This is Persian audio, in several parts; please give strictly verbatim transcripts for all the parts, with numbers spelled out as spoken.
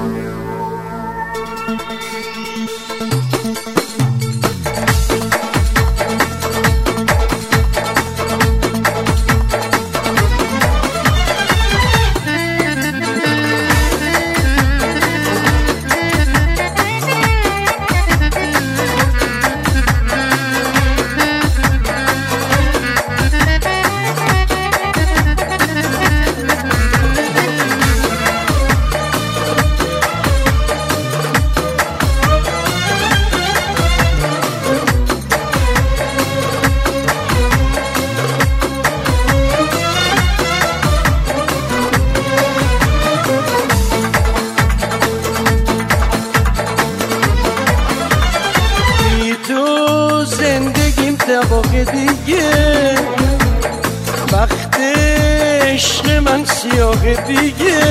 دقیقه دیگه وقت عشق من سیاه دیگه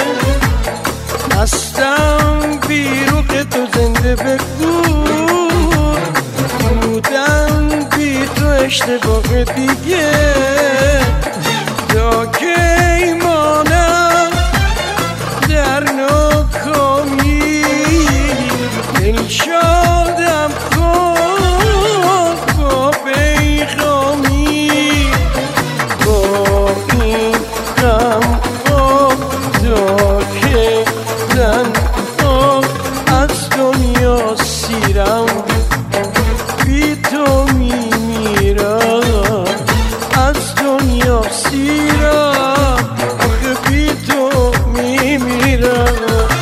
هستم بیروق تو زنده بگو بودم بی تو اشتباه دیگه تا که ایمانم در ناکامی دل شادم کن با پیغامی با این غم ها تا که تنها از دنیا سیرم بی تو میمیرم از دنیا سیرم آخه بی تو میمیرم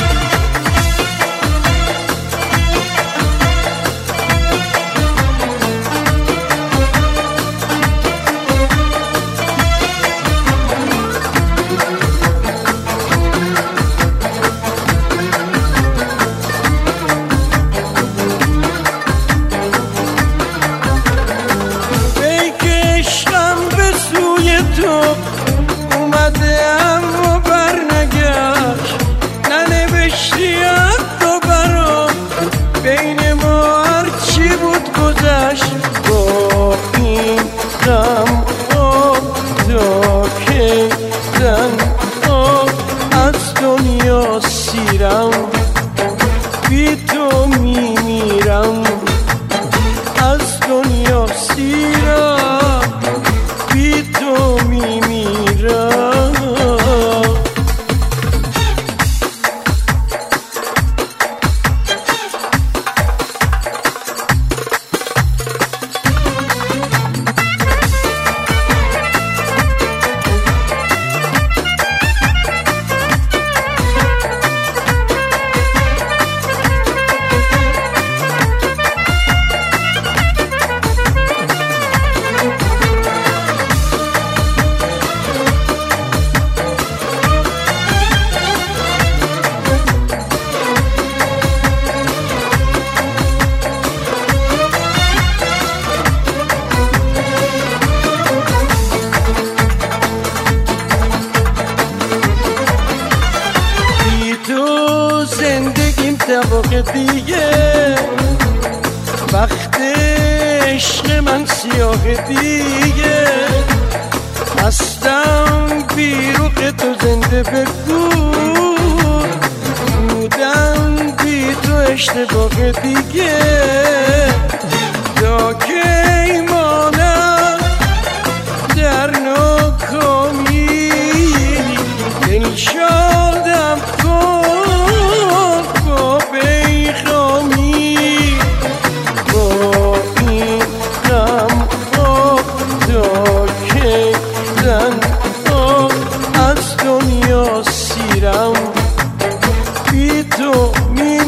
اومده اما بر نگشت ننوشتی حتی برام بین ما هرچی بود گذشت با این غم ها تا که تنها از دنیا سیرم بی تو میمیرم از دنیا سیرم بی تو میمیرم زندگیم دقیقه دیگه وقت عشق من سیاه دیگه هستم بیروق تو زنده بگو بودم بی تو اشتباه دیگه تا که ایمانم در ناکامی دل شادم کن با پیغامی با این غم ها تا که تنها از دنیا سیرم بی تو می